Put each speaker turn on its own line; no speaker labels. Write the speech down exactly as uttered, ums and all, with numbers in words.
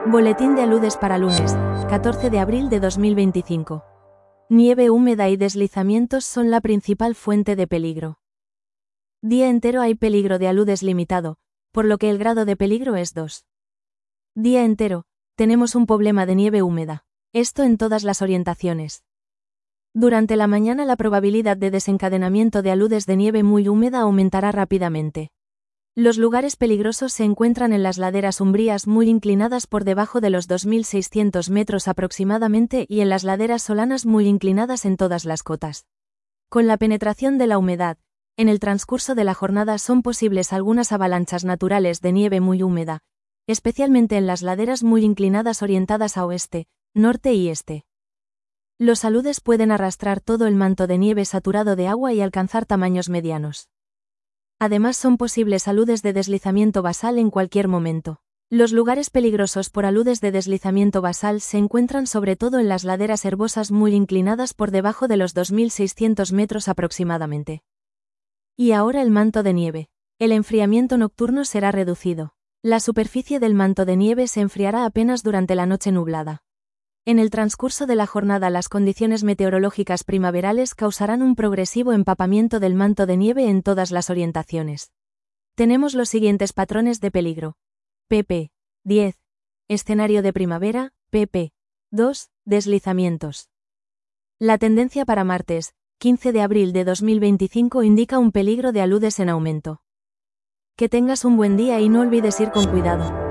Boletín de aludes para lunes, catorce de abril de dos mil veinticinco. Nieve húmeda y deslizamientos son la principal fuente de peligro. Día entero hay peligro de aludes limitado, por lo que el grado de peligro es dos. Día entero, tenemos un problema de nieve húmeda. Esto en todas las orientaciones. Durante la mañana la probabilidad de desencadenamiento de aludes de nieve muy húmeda aumentará rápidamente. Los lugares peligrosos se encuentran en las laderas umbrías muy inclinadas por debajo de los dos mil seiscientos metros aproximadamente y en las laderas solanas muy inclinadas en todas las cotas. Con la penetración de la humedad, en el transcurso de la jornada son posibles algunas avalanchas naturales de nieve muy húmeda, especialmente en las laderas muy inclinadas orientadas a oeste, norte y este. Los aludes pueden arrastrar todo el manto de nieve saturado de agua y alcanzar tamaños medianos. Además son posibles aludes de deslizamiento basal en cualquier momento. Los lugares peligrosos por aludes de deslizamiento basal se encuentran sobre todo en las laderas herbosas muy inclinadas por debajo de los dos mil seiscientos metros aproximadamente. Y ahora el manto de nieve. El enfriamiento nocturno será reducido. La superficie del manto de nieve se enfriará apenas durante la noche nublada. En el transcurso de la jornada las condiciones meteorológicas primaverales causarán un progresivo empapamiento del manto de nieve en todas las orientaciones. Tenemos los siguientes patrones de peligro. pp. diez. Escenario de primavera, pp. dos. Deslizamientos. La tendencia para martes, quince de abril de dos mil veinticinco indica un peligro de aludes en aumento. Que tengas un buen día y no olvides ir con cuidado.